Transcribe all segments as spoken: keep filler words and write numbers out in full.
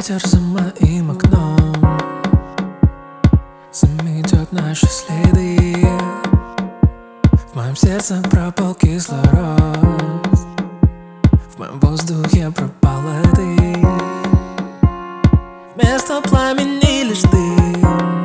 ветер за моим окном заметет наши следы. В моем сердце пропал кислород, в моем воздухе пропала ты. Вместо пламени лишь дым.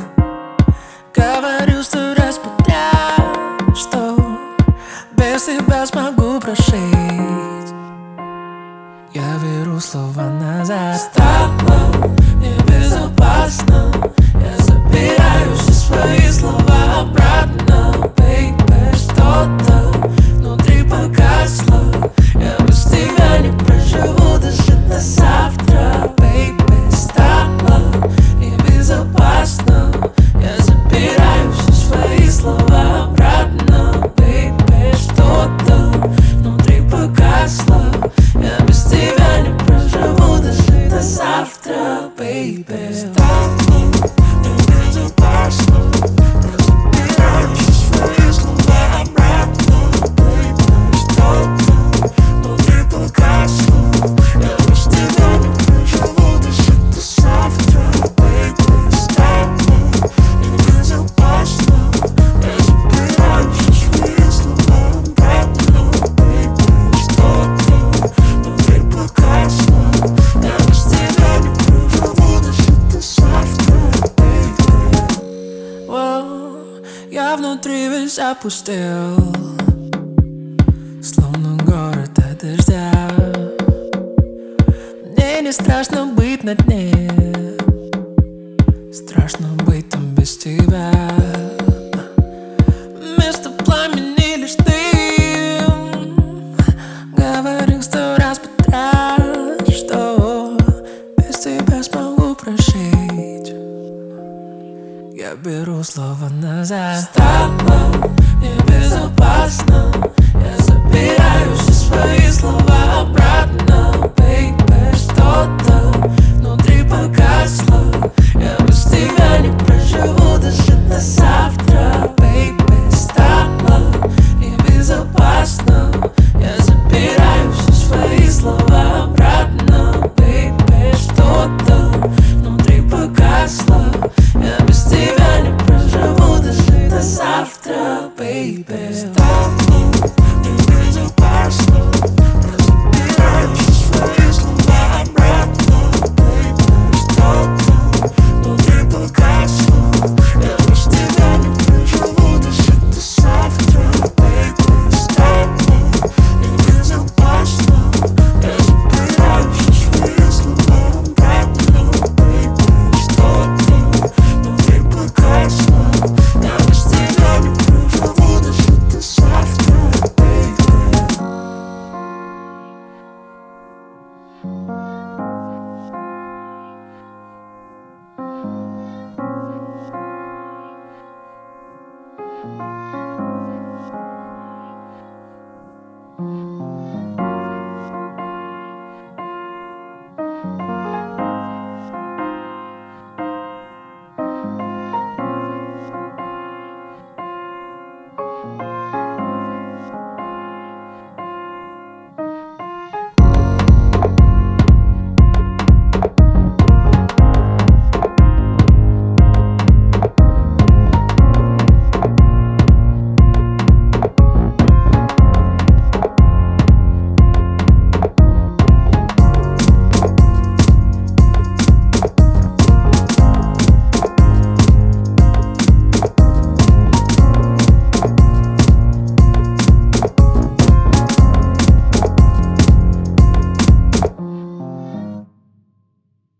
Говорю сто раз подряд, что без тебя смогу прожить. Я беру слова назад. С тобой небезопасно. Я забираю все свои слова обратно. Baby, что-то внутри погасло. Я без тебя не проживу даже до завтра. Baby, с тобой небезопасно. Я забираю все свои слова обратно. Baby, что-то внутри погасло. Я без тебя не проживу даже до завтра, baby. С тобой небезопасно. Я забираю все свои слова обратно. Baby, что-то внутри погасло. Я без тебя не проживу даже до завтра, baby. С тобой небезопасно. Я забираю все свои слова обратно. Baby, что-то внутри погасло. Я без тебя не проживу даже до завтра, baby. Воу, я внутри весь опустел, словно город от дождя. Мне не страшно быть на дне, страшно